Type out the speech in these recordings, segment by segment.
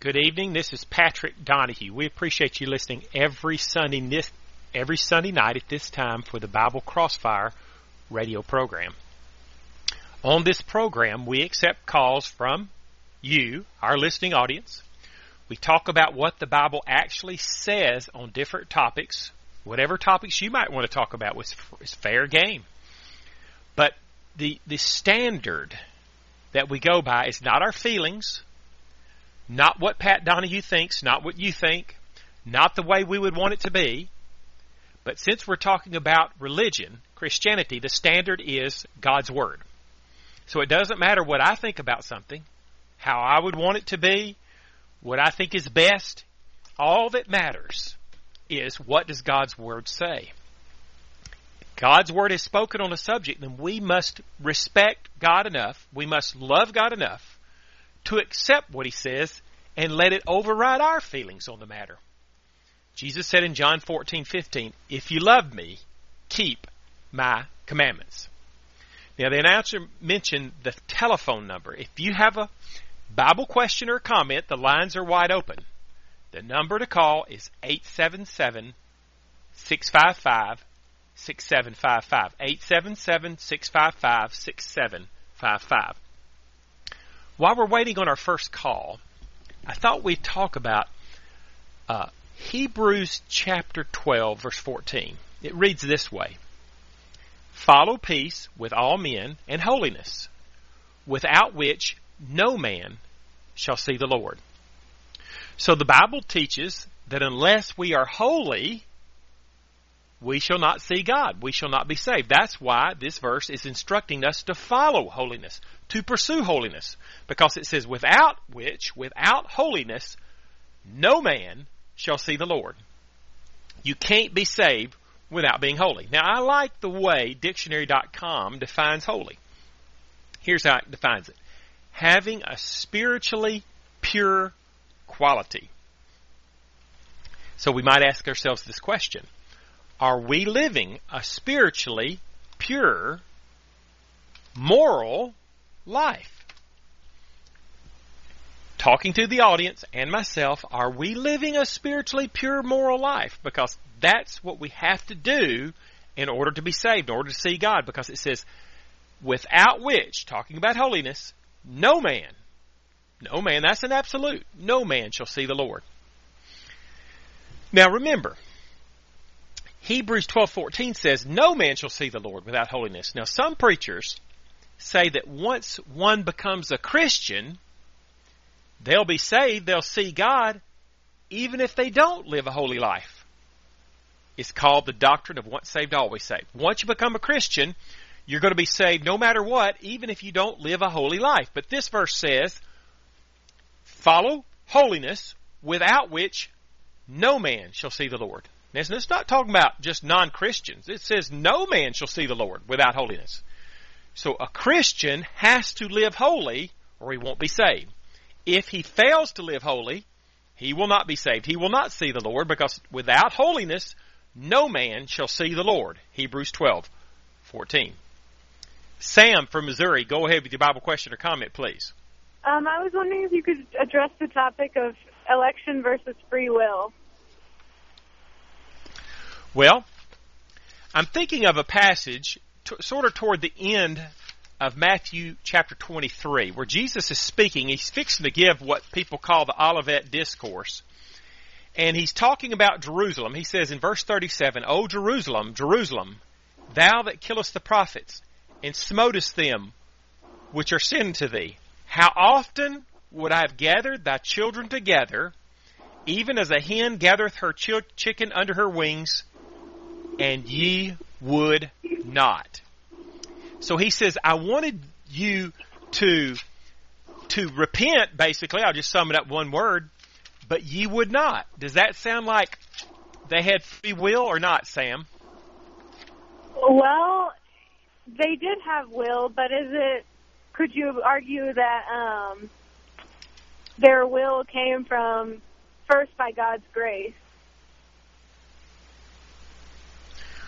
Good evening. This is Patrick Donahue. We appreciate you listening every Sunday night at this time for the Bible Crossfire radio program. On this program, we accept calls from you, our listening audience. We talk about what the Bible actually says on different topics. Whatever topics you might want to talk about is fair game. But the standard that we go by is not our feelings, not what Pat Donahue thinks, not what you think, not the way we would want it to be. But since we're talking about religion, Christianity, the standard is God's Word. So it doesn't matter what I think about something, how I would want it to be, what I think is best. All that matters is what does God's Word say. If God's Word is spoken on a subject, then we must respect God enough, we must love God enough to accept what He says and let it override our feelings on the matter. Jesus said in John 14:15, "If you love me, keep my commandments." Now the announcer mentioned the telephone number. If you have a Bible question or comment, the lines are wide open. The number to call is 877-655-6755. 877-655-6755. While we're waiting on our first call, I thought we'd talk about Hebrews chapter 12, verse 14. It reads this way: "Follow peace with all men and holiness, without which no man shall see the Lord." So the Bible teaches that unless we are holy, we shall not see God. We shall not be saved. That's why this verse is instructing us to follow holiness, to pursue holiness. Because it says, without which, without holiness, no man shall see the Lord. You can't be saved without being holy. Now, I like the way dictionary.com defines holy. Here's how it defines it: having a spiritually pure quality. So we might ask ourselves this question: are we living a spiritually pure, moral life? Talking to the audience and myself, are we living a spiritually pure, moral life? Because that's what we have to do in order to be saved, in order to see God. Because it says, without which, talking about holiness, no man, that's an absolute, no man shall see the Lord. Now remember, Hebrews 12:14 says, no man shall see the Lord without holiness. Now some preachers say that once one becomes a Christian, they'll be saved, they'll see God, even if they don't live a holy life. It's called the doctrine of once saved, always saved. Once you become a Christian, you're going to be saved no matter what, even if you don't live a holy life. But this verse says, follow holiness, without which no man shall see the Lord. Now, it's not talking about just non-Christians. It says no man shall see the Lord without holiness. So a Christian has to live holy or he won't be saved. If he fails to live holy, he will not be saved. He will not see the Lord, because without holiness, no man shall see the Lord. Hebrews 12:14. Sam from Missouri, go ahead with your Bible question or comment, please. I was wondering if you could address the topic of election versus free will. Well, I'm thinking of a passage sort of toward the end of Matthew chapter 23, where Jesus is speaking. He's fixing to give what people call the Olivet Discourse. And he's talking about Jerusalem. He says in verse 37, "O Jerusalem, Jerusalem, thou that killest the prophets, and smotest them which are sent to thee, how often would I have gathered thy children together, even as a hen gathereth her chicken under her wings, and ye would not." So he says, I wanted you to repent, basically. I'll just sum it up one word, but ye would not. Does that sound like they had free will or not, Sam? Well, they did have will, but could you argue that their will came from first by God's grace?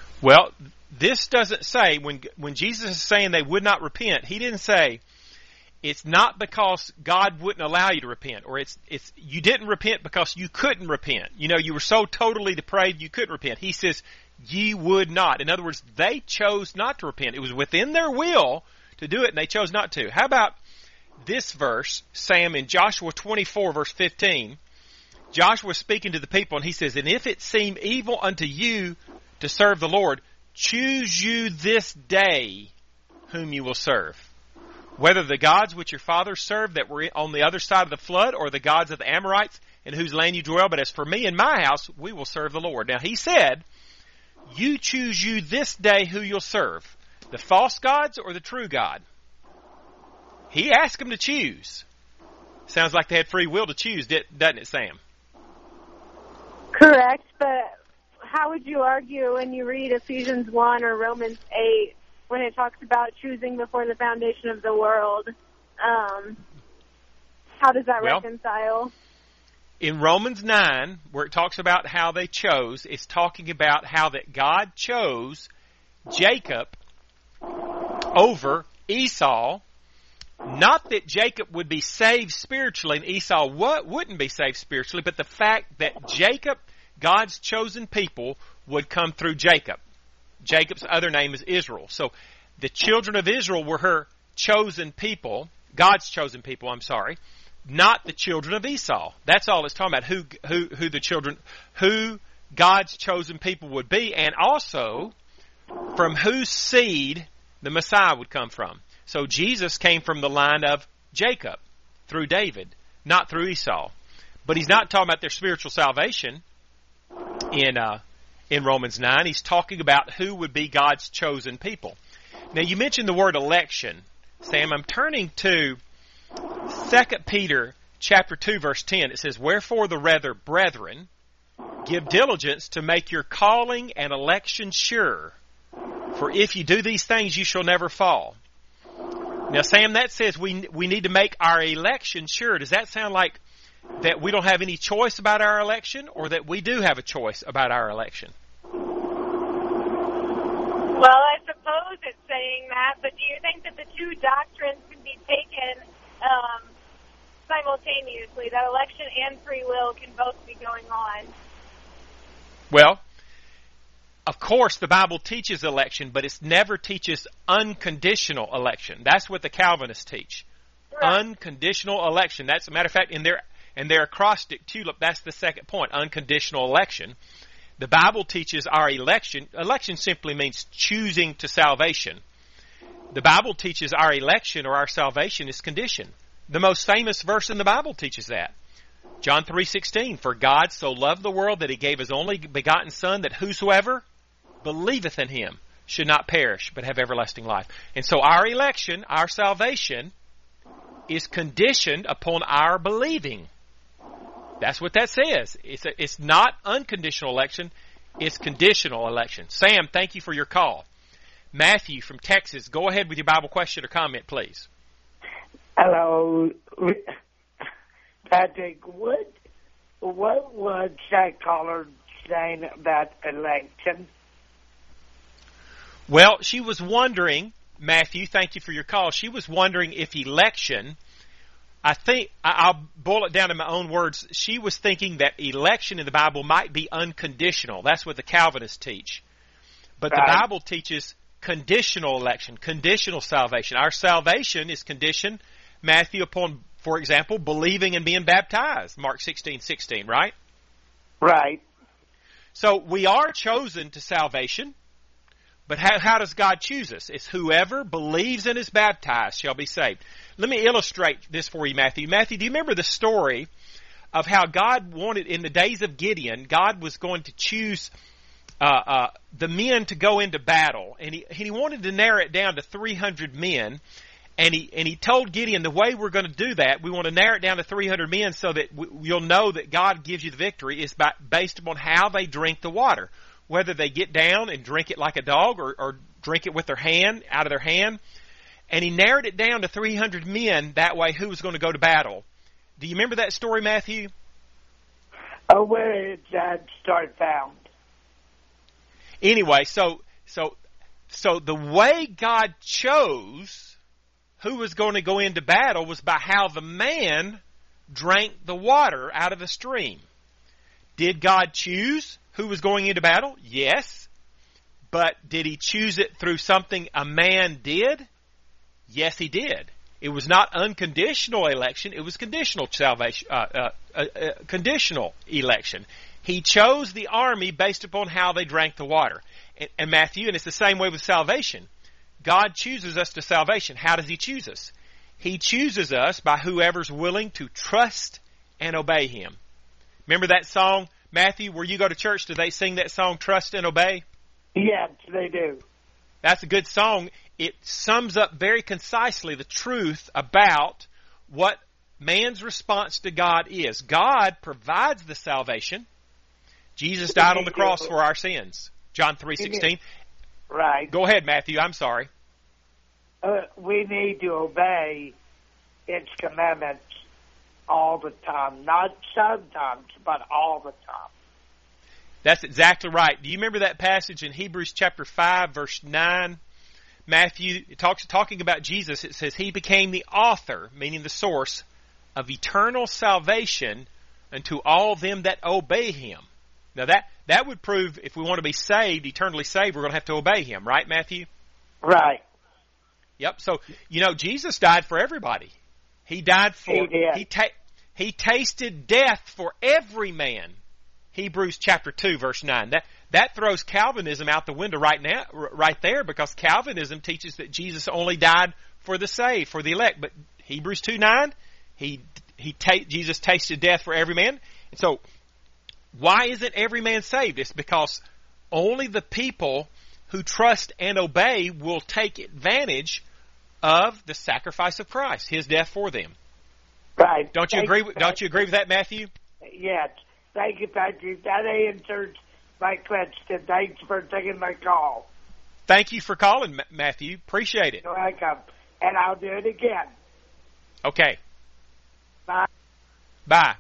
Well, this doesn't say, when Jesus is saying they would not repent, he didn't say, it's not because God wouldn't allow you to repent, or it's you didn't repent because you couldn't repent. You know, you were so totally depraved you couldn't repent. He says, ye would not. In other words, they chose not to repent. It was within their will to do it, and they chose not to. How about this verse, Sam, in Joshua 24, verse 15? Joshua is speaking to the people, and he says, and if it seem evil unto you to serve the Lord, choose you this day whom you will serve, whether the gods which your fathers served that were on the other side of the flood, or the gods of the Amorites in whose land you dwell. But as for me and my house, we will serve the Lord. Now he said, you choose you this day who you'll serve, the false gods or the true God. He asked them to choose. Sounds like they had free will to choose, doesn't it, Sam? Correct, but how would you argue when you read Ephesians 1 or Romans 8 when it talks about choosing before the foundation of the world? How does that reconcile? In Romans 9, where it talks about how they chose, it's talking about how that God chose Jacob over Esau. Not that Jacob would be saved spiritually and Esau wouldn't be saved spiritually, but the fact that Jacob, God's chosen people, would come through Jacob. Jacob's other name is Israel. So the children of Israel were her chosen people, God's chosen people, not the children of Esau. That's all it's talking about, who God's chosen people would be, and also from whose seed the Messiah would come from. So Jesus came from the line of Jacob through David, not through Esau. But he's not talking about their spiritual salvation in Romans 9. He's talking about who would be God's chosen people. Now, you mentioned the word election, Sam. I'm turning to 2 Peter chapter 2, verse 10. It says, wherefore the rather, brethren, give diligence to make your calling and election sure. For if you do these things, you shall never fall. Now, Sam, that says we need to make our election sure. Does that sound like that we don't have any choice about our election, or that we do have a choice about our election? Well, I suppose it's saying that, but do you think that the two doctrines can be taken simultaneously, that election and free will can both be going on? Well, of course, the Bible teaches election, but it never teaches unconditional election. That's what the Calvinists teach. Right. Unconditional election. That's a matter of fact, in their acrostic tulip, that's the second point, unconditional election. The Bible teaches our election. Election simply means choosing to salvation. The Bible teaches our election or our salvation is conditioned. The most famous verse in the Bible teaches that. John 3:16, for God so loved the world that he gave his only begotten Son, that whosoever believeth in him should not perish, but have everlasting life. And so our election, our salvation, is conditioned upon our believing. That's what that says. It's not unconditional election, it's conditional election. Sam, thank you for your call. Matthew from Texas, go ahead with your Bible question or comment, please. Hello, Patrick. What was that caller saying about election? Well, she was wondering, Matthew, thank you for your call. She was wondering if election, I think, I'll boil it down to my own words. She was thinking that election in the Bible might be unconditional. That's what the Calvinists teach. But right. The Bible teaches conditional election, conditional salvation. Our salvation is conditioned, Matthew, upon, for example, believing and being baptized. Mark 16:16, right? Right. So we are chosen to salvation. But how does God choose us? It's whoever believes and is baptized shall be saved. Let me illustrate this for you, Matthew. Matthew, do you remember the story of how God wanted, in the days of Gideon, God was going to choose the men to go into battle, and he wanted to narrow it down to 300 men, and he told Gideon, the way we're going to do that, we want to narrow it down to 300 men so that you'll know that God gives you the victory, is based upon how they drink the water. Whether they get down and drink it like a dog or drink it with their hand, out of their hand. And he narrowed it down to 300 men, that way who was going to go to battle. Do you remember that story, Matthew? Oh, where is that story found? Anyway, so the way God chose who was going to go into battle was by how the man drank the water out of the stream. Did God choose who was going into battle? Yes. But did he choose it through something a man did? Yes, he did. It was not unconditional election. It was conditional salvation, conditional election. He chose the army based upon how they drank the water. And Matthew, and it's the same way with salvation. God chooses us to salvation. How does he choose us? He chooses us by whoever's willing to trust and obey him. Remember that song, Matthew, where you go to church, do they sing that song, Trust and Obey? Yes, they do. That's a good song. It sums up very concisely the truth about what man's response to God is. God provides the salvation. Jesus died on the cross for our sins. John 3:16. Right. Go ahead, Matthew. I'm sorry. We need to obey its commandments all the time. Not sometimes, but all the time. That's exactly right. Do you remember that passage in Hebrews chapter 5, verse 9? Matthew, talking about Jesus, it says, he became the author, meaning the source, of eternal salvation unto all them that obey him. Now that would prove if we want to be saved, eternally saved, we're going to have to obey him, right, Matthew? Right. Yep. So, Jesus died for everybody. He died for, he tasted death for every man. Hebrews chapter 2, verse 9. That throws Calvinism out the window right there, because Calvinism teaches that Jesus only died for the saved, for the elect. But Hebrews 2:9, Jesus tasted death for every man. And so, why isn't every man saved? It's because only the people who trust and obey will take advantage of the sacrifice of Christ, his death for them. Right. Don't you agree with that, Matthew? Yes. Thank you, Patrick. That answers my question. Thanks for taking my call. Thank you for calling, Matthew. Appreciate it. You're welcome. And I'll do it again. Okay. Bye. Bye.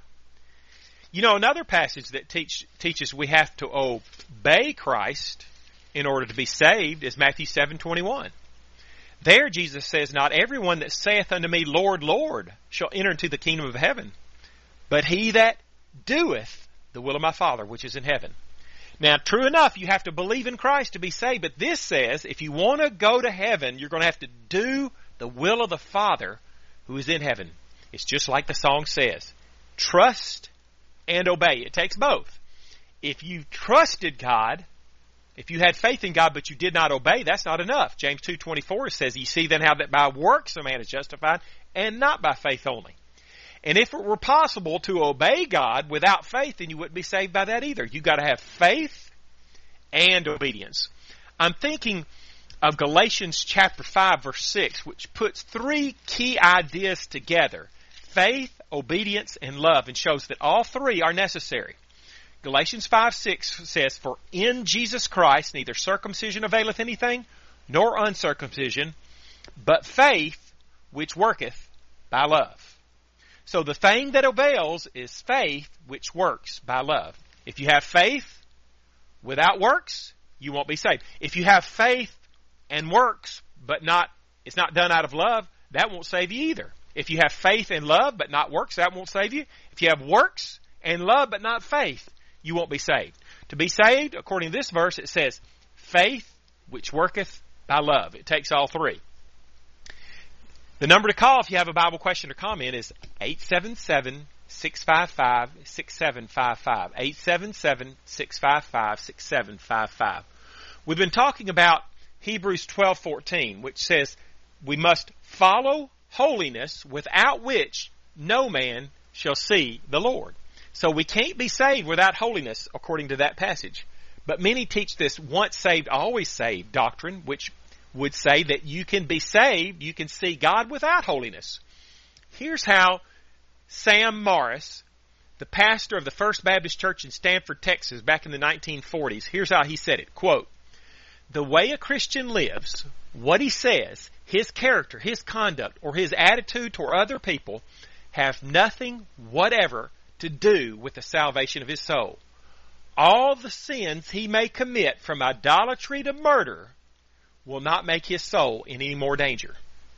Another passage that teaches we have to obey Christ in order to be saved is Matthew 7:21. There Jesus says, not everyone that saith unto me, Lord, Lord, shall enter into the kingdom of heaven, but he that doeth the will of my Father which is in heaven. Now, true enough, you have to believe in Christ to be saved, but this says if you want to go to heaven, you're going to have to do the will of the Father who is in heaven. It's just like the song says, trust and obey. It takes both. If you trusted God, if you had faith in God but you did not obey, that's not enough. James 2:24 says, ye see then how that by works a man is justified, and not by faith only. And if it were possible to obey God without faith, then you wouldn't be saved by that either. You've got to have faith and obedience. I'm thinking of Galatians chapter 5, verse 6, which puts three key ideas together: faith, obedience, and love, and shows that all three are necessary. Galatians 5:6 says, for in Jesus Christ neither circumcision availeth anything, nor uncircumcision, but faith which worketh by love. So the thing that avails is faith which works by love. If you have faith without works, you won't be saved. If you have faith and works, but it's not done out of love, that won't save you either. If you have faith and love, but not works, that won't save you. If you have works and love, but not faith, you won't be saved. To be saved, according to this verse, it says, faith which worketh by love. It takes all three. The number to call if you have a Bible question or comment is 877-655-6755. 877-655-6755. We've been talking about Hebrews 12:14, which says we must follow holiness, without which no man shall see the Lord. So we can't be saved without holiness, according to that passage. But many teach this once saved, always saved doctrine, which would say that you can be saved, you can see God without holiness. Here's how Sam Morris, the pastor of the First Baptist Church in Stanford, Texas, back in the 1940s, here's how he said it, quote, the way a Christian lives, what he says, his character, his conduct, or his attitude toward other people have nothing whatever to do with the salvation of his soul. All the sins he may commit, from idolatry to murder, will not make his soul in any more danger.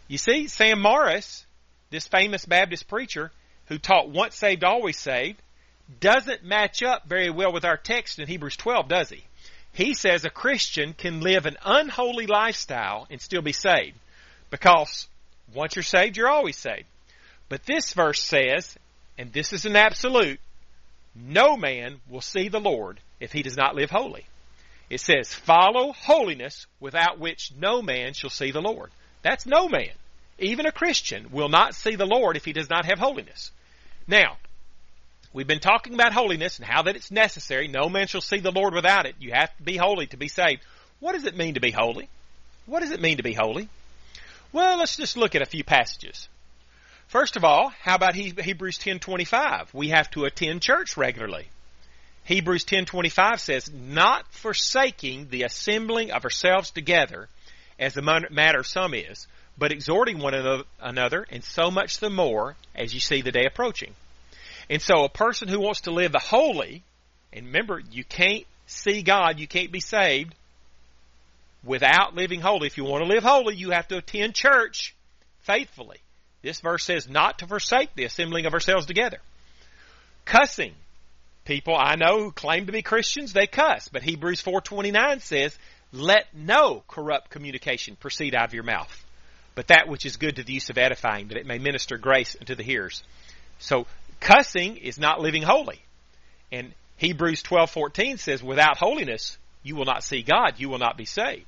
You see, Sam Morris, this famous Baptist preacher who taught once saved, always saved, doesn't match up very well with our text in Hebrews 12, does he? He says a Christian can live an unholy lifestyle and still be saved, because once you're saved, you're always saved. But this verse says, and this is an absolute, no man will see the Lord if he does not live holy. It says, follow holiness, without which no man shall see the Lord. That's no man. Even a Christian will not see the Lord if he does not have holiness. Now, we've been talking about holiness and how that it's necessary. No man shall see the Lord without it. You have to be holy to be saved. What does it mean to be holy? What does it mean to be holy? Well, let's just look at a few passages. First of all, how about Hebrews 10:25? We have to attend church regularly. Hebrews 10:25 says, not forsaking the assembling of ourselves together, as the matter of some is, but exhorting one another, and so much the more as you see the day approaching. And so a person who wants to live the holy, and remember, you can't see God, you can't be saved without living holy. If you want to live holy, you have to attend church faithfully. This verse says not to forsake the assembling of ourselves together. Cussing. People I know who claim to be Christians, they cuss. But Hebrews 4:29 says, let no corrupt communication proceed out of your mouth, but that which is good to the use of edifying, that it may minister grace unto the hearers. So cussing is not living holy. And Hebrews 12:14 says, without holiness, you will not see God, you will not be saved.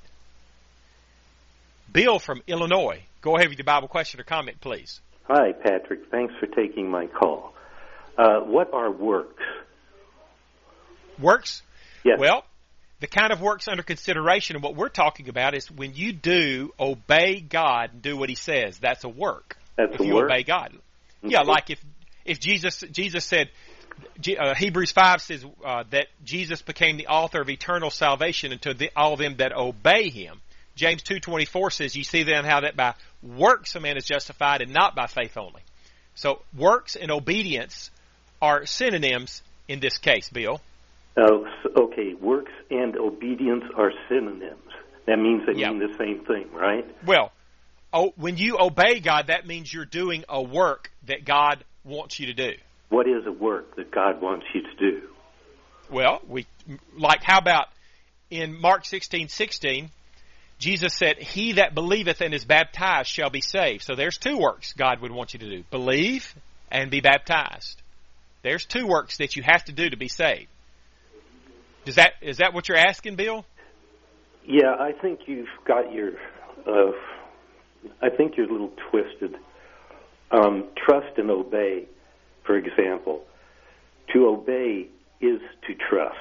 Bill from Illinois, go ahead with your Bible question or comment, please. Hi, Patrick. Thanks for taking my call. What are works? Works? Yes. Well, the kind of works under consideration, and what we're talking about is when you do obey God and do what He says, that's a work. That's if a you work? obey God. Okay. Yeah, like if Jesus said, Hebrews 5 says that Jesus became the author of eternal salvation unto all them that obey Him. James 2:24 says, you see then how that by works a man is justified and not by faith only. So works and obedience are synonyms in this case, Bill. Okay, works and obedience are synonyms. That means they mean the same thing, right? Well, when you obey God, that means you're doing a work that God wants you to do. What is a work that God wants you to do? Well, how about in Mark 16:16, Jesus said, he that believeth and is baptized shall be saved. So there's two works God would want you to do. Believe and be baptized. There's two works that you have to do to be saved. Is that what you're asking, Bill? Yeah, I think you've got I think you're a little twisted. Trust and obey, for example. To obey is to trust.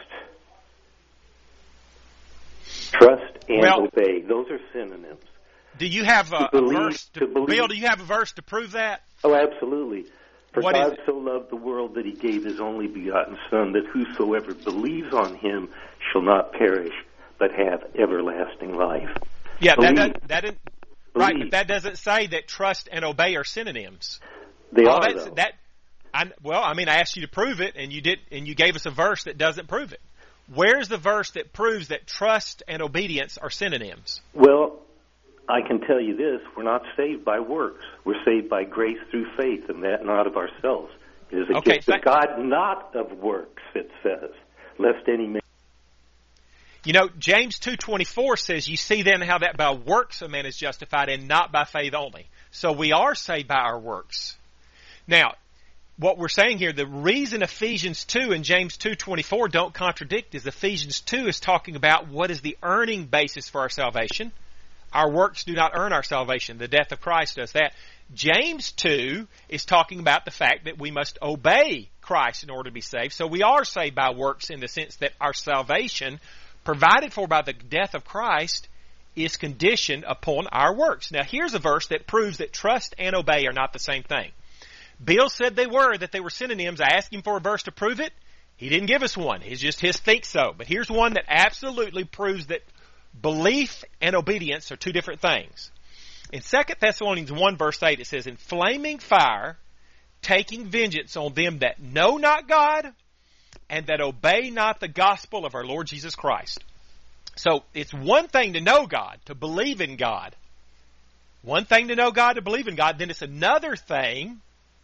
Trust and obey. Those are synonyms. Do you have a verse? Bill, do you have a verse to prove that? Oh, absolutely. For what God so loved the world that He gave His only begotten Son, that whosoever believes on Him shall not perish, but have everlasting life. Yeah, right, but that doesn't say that trust and obey are synonyms. They are, though. I asked you to prove it, and you did, and you gave us a verse that doesn't prove it. Where's the verse that proves that trust and obedience are synonyms? Well, I can tell you this, we're not saved by works. We're saved by grace through faith, and that not of ourselves. It is a gift of God, not of works, it says, lest any man... You know, James 2:24 says, you see then how that by works a man is justified and not by faith only. So we are saved by our works. Now, what we're saying here, the reason Ephesians 2 and James 2:24 don't contradict is Ephesians 2 is talking about what is the earning basis for our salvation. Our works do not earn our salvation. The death of Christ does that. James 2 is talking about the fact that we must obey Christ in order to be saved. So we are saved by works in the sense that our salvation, provided for by the death of Christ, is conditioned upon our works. Now here's a verse that proves that trust and obey are not the same thing. Bill said that they were synonyms. I asked him for a verse to prove it. He didn't give us one. It's just his think so. But here's one that absolutely proves that belief and obedience are two different things. In 2 Thessalonians 1 verse 8 it says, in flaming fire, taking vengeance on them that know not God and that obey not the gospel of our Lord Jesus Christ. So it's one thing to know God, to believe in God. One thing to know God, to believe in God, then it's another thing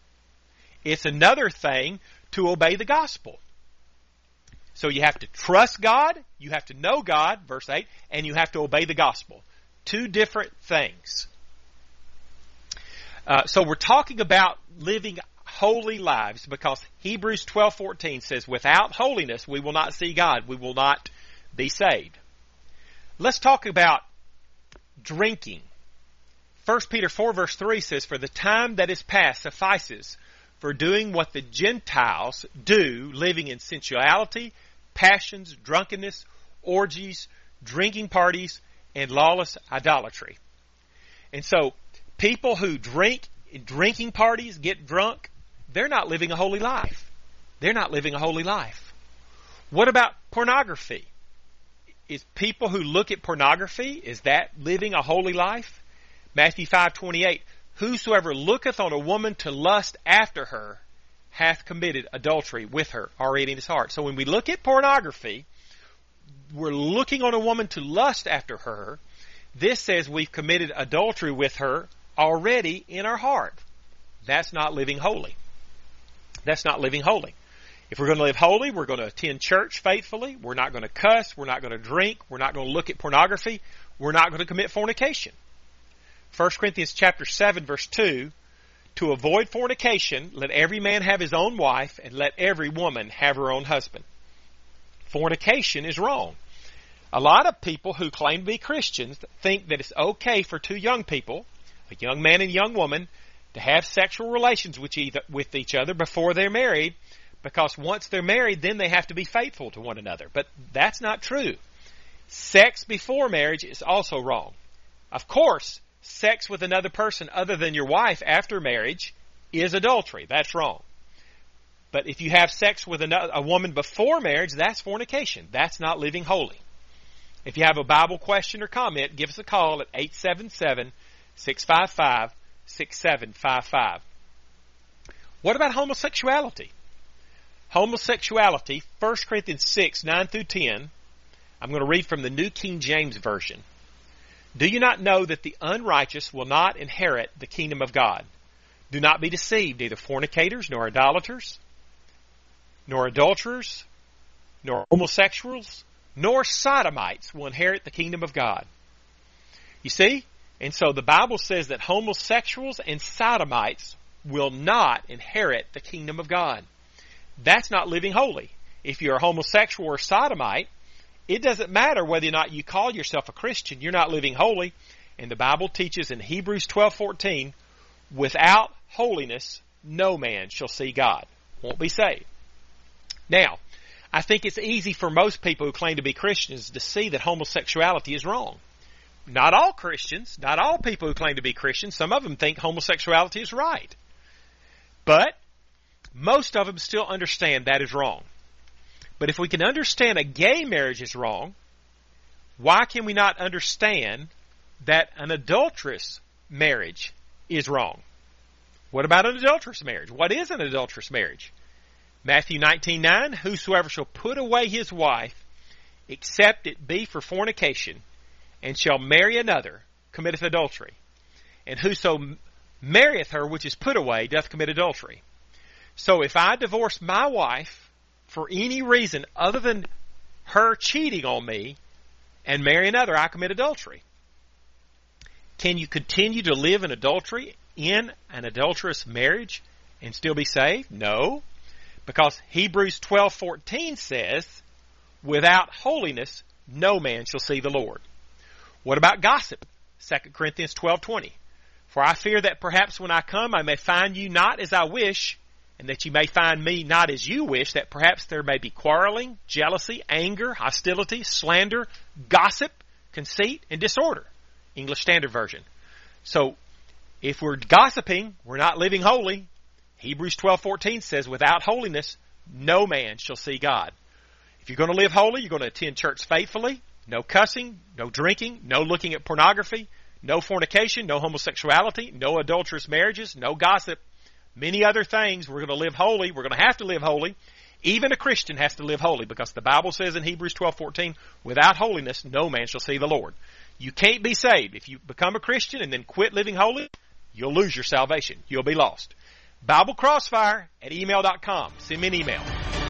to obey the gospel. So you have to trust God, you have to know God, verse 8, and you have to obey the gospel. Two different things. So we're talking about living holy lives because Hebrews 12:14 says, without holiness we will not see God, we will not be saved. Let's talk about drinking. 1 Peter 4 verse 3 says, for the time that is past suffices for doing what the Gentiles do, living in sensuality, passions, drunkenness, orgies, drinking parties, and lawless idolatry. And so, people who drink in drinking parties, get drunk, they're not living a holy life. They're not living a holy life. What about pornography? Is people who look at pornography, is that living a holy life? Matthew 5:28, whosoever looketh on a woman to lust after her hath committed adultery with her already in his heart. So when we look at pornography, we're looking on a woman to lust after her. This says we've committed adultery with her already in our heart. That's not living holy. That's not living holy. If we're going to live holy, we're going to attend church faithfully. We're not going to cuss. We're not going to drink. We're not going to look at pornography. We're not going to commit fornication. 1 Corinthians chapter 7 verse 2, to avoid fornication, let every man have his own wife, and let every woman have her own husband. Fornication is wrong. A lot of people who claim to be Christians think that it's okay for two young people, a young man and a young woman, to have sexual relations with each other before they're married, because once they're married, then they have to be faithful to one another. But that's not true. Sex before marriage is also wrong. Of course, sex with another person other than your wife after marriage is adultery. That's wrong. But if you have sex with a woman before marriage, that's fornication. That's not living holy. If you have a Bible question or comment, give us a call at 877-655-6755. What about homosexuality? Homosexuality, 1 Corinthians 6, 9 through 10. I'm going to read from the New King James Version. Do you not know that the unrighteous will not inherit the kingdom of God? Do not be deceived, neither fornicators, nor idolaters, nor adulterers, nor homosexuals, nor sodomites will inherit the kingdom of God. You see? And so the Bible says that homosexuals and sodomites will not inherit the kingdom of God. That's not living holy. If you're a homosexual or sodomite, it doesn't matter whether or not you call yourself a Christian, you're not living holy. And the Bible teaches in Hebrews 12:14, without holiness, no man shall see God. Won't be saved. Now, I think it's easy for most people who claim to be Christians to see that homosexuality is wrong. Not all Christians, not all people who claim to be Christians, some of them think homosexuality is right. But most of them still understand that is wrong. But if we can understand a gay marriage is wrong, why can we not understand that an adulterous marriage is wrong? What about an adulterous marriage? What is an adulterous marriage? Matthew 19:9, whosoever shall put away his wife, except it be for fornication, and shall marry another, committeth adultery. And whoso marrieth her which is put away doth commit adultery. So if I divorce my wife for any reason other than her cheating on me and marry another, I commit adultery. Can you continue to live in adultery in an adulterous marriage and still be saved? No. Because Hebrews 12:14 says, without holiness, no man shall see the Lord. What about gossip? 2 Corinthians 12:20. For I fear that perhaps when I come I may find you not as I wish, and that you may find me not as you wish, that perhaps there may be quarreling, jealousy, anger, hostility, slander, gossip, conceit, and disorder. English Standard Version. So, if we're gossiping, we're not living holy. Hebrews 12:14 says, without holiness, no man shall see God. If you're going to live holy, you're going to attend church faithfully. No cussing, no drinking, no looking at pornography, no fornication, no homosexuality, no adulterous marriages, no gossip. Many other things. We're going to live holy. We're going to have to live holy. Even a Christian has to live holy, because the Bible says in Hebrews 12:14, without holiness, no man shall see the Lord. You can't be saved. If you become a Christian and then quit living holy, you'll lose your salvation. You'll be lost. BibleCrossfire@email.com. Send me an email.